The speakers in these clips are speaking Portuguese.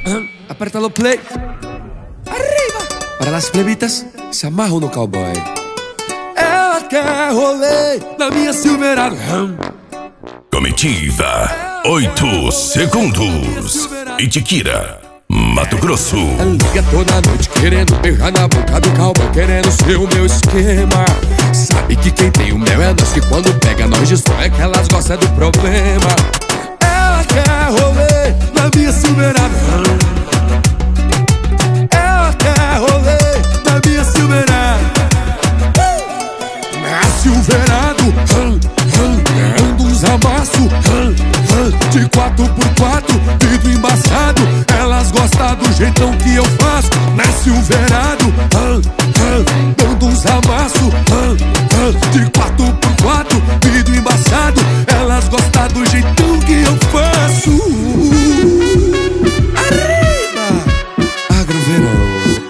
Aperta o play. Arriba! Para las plebitas, se amarram no cowboy. Ela quer rolê na minha Silverado. Comitiva 8 segundos. Itiquira, Mato Grosso. Ela liga toda noite querendo beijar na boca do cowboy, querendo ser o meu esquema. Sabe que quem tem o mel é nós, que quando pega nós destrói, que elas gostam do problema. Ela quer rolê na minha Silverado. Ela quer rolê na minha Silverado. Na Silverado, ando uns amassos de 4x4, vidro embaçado. Elas gostam do jeitão que eu faço. Na Silverado, dando uns amassos de 4x4, vidro embaçado. Elas gostam do jeitão que eu faço. Arriba! Agroverão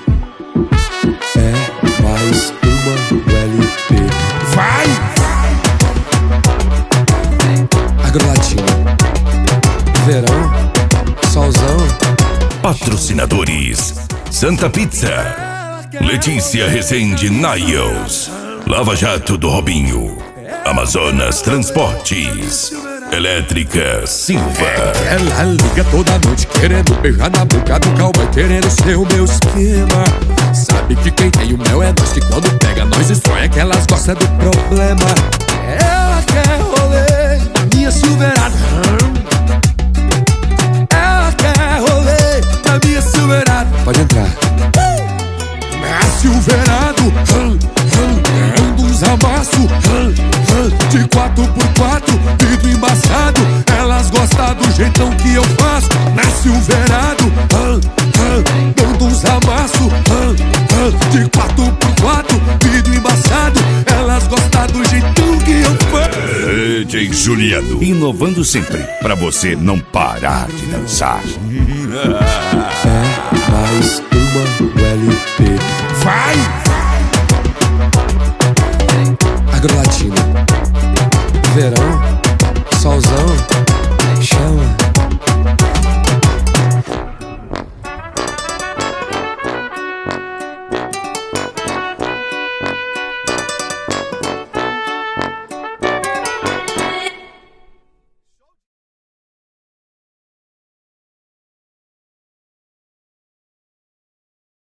é mais uma LP. Vai! Agrolatina, verão, solzão. Patrocinadores: Santa Pizza, Letícia Rezende Niles, Lava Jato do Robinho, Amazonas Transportes, Elétrica Silva. Ela liga toda noite querendo beijar na boca do cowboy, querendo ser o meu esquema. Sabe que quem tem o mel é nós, que quando pega nós destrói, que elas gostam do problema. Ela quer rolê na minha Silverado. Ela quer rolê na minha Silverado. Pode entrar. Na Silverado, ando uns amassos de 4x4, vidro embaçado. Elas gostam do jeitão que eu faço. Na Silverado, dando uns amassos de 4x4, vidro embaçado. Elas gostam do jeitão que eu faço. DJ Juliano, inovando sempre pra você não parar de dançar. É mais uma LP. Vai! Agrolatina.